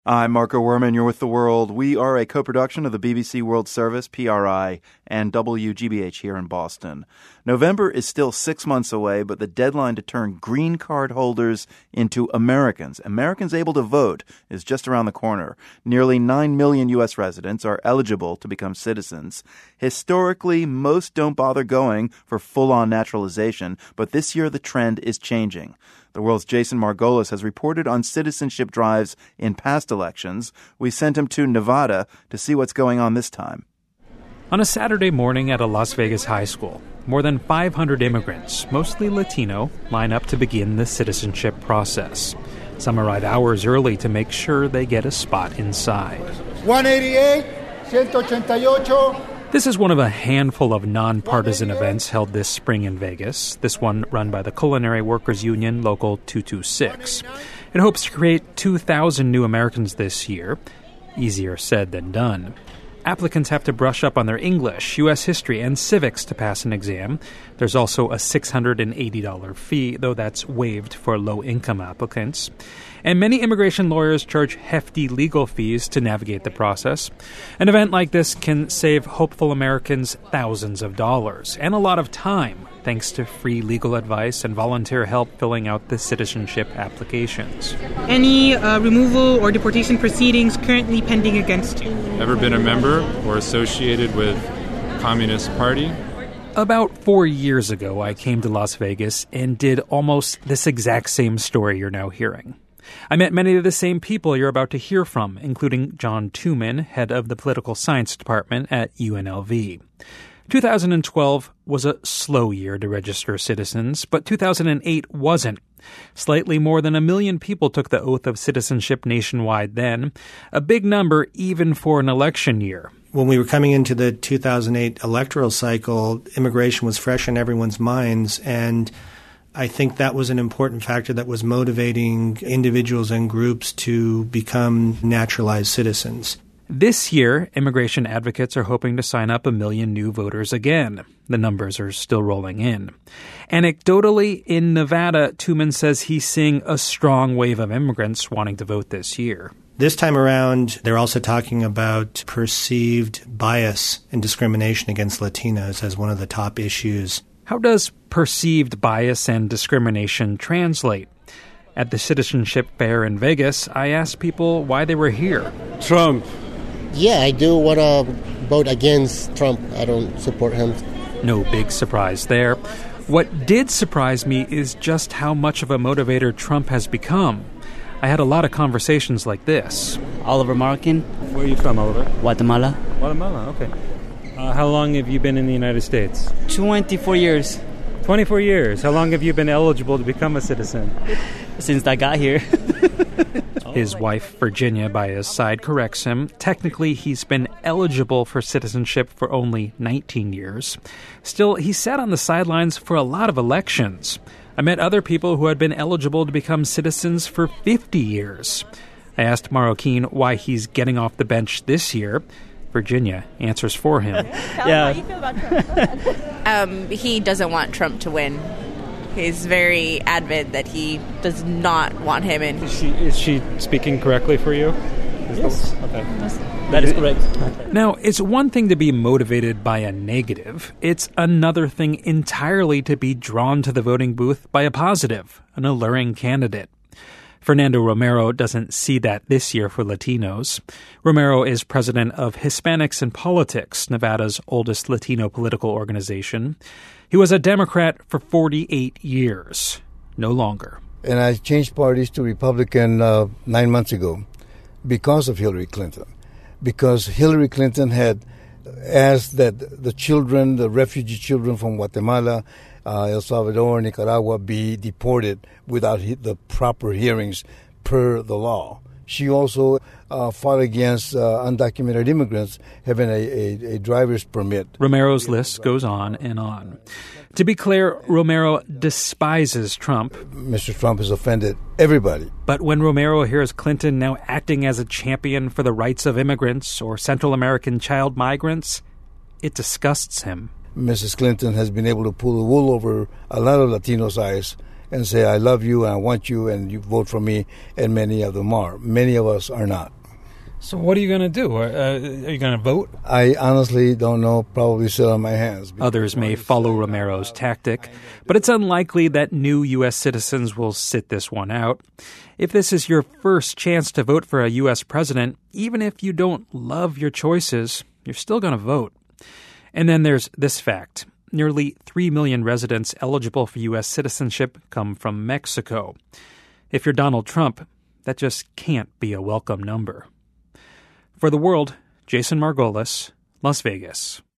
I'm Marco Werman. You're with The World. We are a co-production of the BBC World Service, PRI, and WGBH here in Boston. November is still 6 months away, but the deadline to turn green card holders into Americans able to vote, is just around the corner. Nearly 9 million U.S. residents are eligible to become citizens. Historically, most don't bother going for full-on naturalization, but this year the trend is changing. The World's Jason Margolis has reported on citizenship drives in past elections. We sent him to Nevada to see what's going on this time. On a Saturday morning at a Las Vegas high school, more than 500 immigrants, mostly Latino, line up to begin the citizenship process. Some arrive hours early to make sure they get a spot inside. 188, 188. This is one of a handful of nonpartisan events held this spring in Vegas, this one run by the Culinary Workers Union Local 226. It hopes to create 2,000 new Americans this year. Easier said than done. Applicants have to brush up on their English, U.S. history, and civics to pass an exam. There's also a $680 fee, though that's waived for low-income applicants. And many immigration lawyers charge hefty legal fees to navigate the process. An event like this can save hopeful Americans thousands of dollars and a lot of time, thanks to free legal advice and volunteer help filling out the citizenship applications. Any removal or deportation proceedings currently pending against you? Ever been a member or associated with Communist Party? About 4 years ago, I came to Las Vegas and did almost this exact same story you're now hearing. I met many of the same people you're about to hear from, including John Tooman, head of the political science department at UNLV. 2012 was a slow year to register citizens, but 2008 wasn't. Slightly more than 1 million people took the oath of citizenship nationwide then, a big number even for an election year. When we were coming into the 2008 electoral cycle, immigration was fresh in everyone's minds, and I think that was an important factor that was motivating individuals and groups to become naturalized citizens. This year, immigration advocates are hoping to sign up 1 million new voters again. The numbers are still rolling in. Anecdotally, in Nevada, Tooman says he's seeing a strong wave of immigrants wanting to vote this year. This time around, they're also talking about perceived bias and discrimination against Latinos as one of the top issues. How does perceived bias and discrimination translate? At the Citizenship Fair in Vegas, I asked people why they were here. Trump. Yeah, I do want to vote against Trump. I don't support him. No big surprise there. What did surprise me is just how much of a motivator Trump has become. I had a lot of conversations like this. Oliver Markin. Where are you from, Oliver? Guatemala. Guatemala, okay. How long have you been in the United States? 24 years. 24 years. How long have you been eligible to become a citizen? Since I got here. His wife, Virginia, by his side, corrects him. Technically, he's been eligible for citizenship for only 19 years. Still, he sat on the sidelines for a lot of elections. I met other people who had been eligible to become citizens for 50 years. I asked Marroquin why he's getting off the bench this year. Virginia answers for him. Tell him how you feel about Trump. He doesn't want Trump to win. He's very adamant that he does not want him in. Is she speaking correctly for you? Yes. Okay. That is correct. Now, it's one thing to be motivated by a negative. It's another thing entirely to be drawn to the voting booth by a positive, an alluring candidate. Fernando Romero doesn't see that this year for Latinos. Romero is president of Hispanics in Politics, Nevada's oldest Latino political organization. He was a Democrat for 48 years. No longer. And I changed parties to Republican 9 months ago because of Hillary Clinton. Because Hillary Clinton had asked that the children, the refugee children from Guatemala, El Salvador, Nicaragua, be deported without the proper hearings per the law. She also fought against undocumented immigrants having a driver's permit. Romero's list goes on and on. To be clear, Romero despises Trump. Mr. Trump has offended everybody. But when Romero hears Clinton now acting as a champion for the rights of immigrants or Central American child migrants, it disgusts him. Mrs. Clinton has been able to pull the wool over a lot of Latinos' eyes and say, I love you, and I want you, and you vote for me, and many of them are. Many of us are not. So what are you going to do? Are you going to vote? I honestly don't know, probably sit on my hands. Others may follow Romero's tactic, but it's unlikely that new U.S. citizens will sit this one out. If this is your first chance to vote for a U.S. president, even if you don't love your choices, you're still going to vote. And then there's this fact. Nearly 3 million residents eligible for U.S. citizenship come from Mexico. If you're Donald Trump, that just can't be a welcome number. For The World, Jason Margolis, Las Vegas.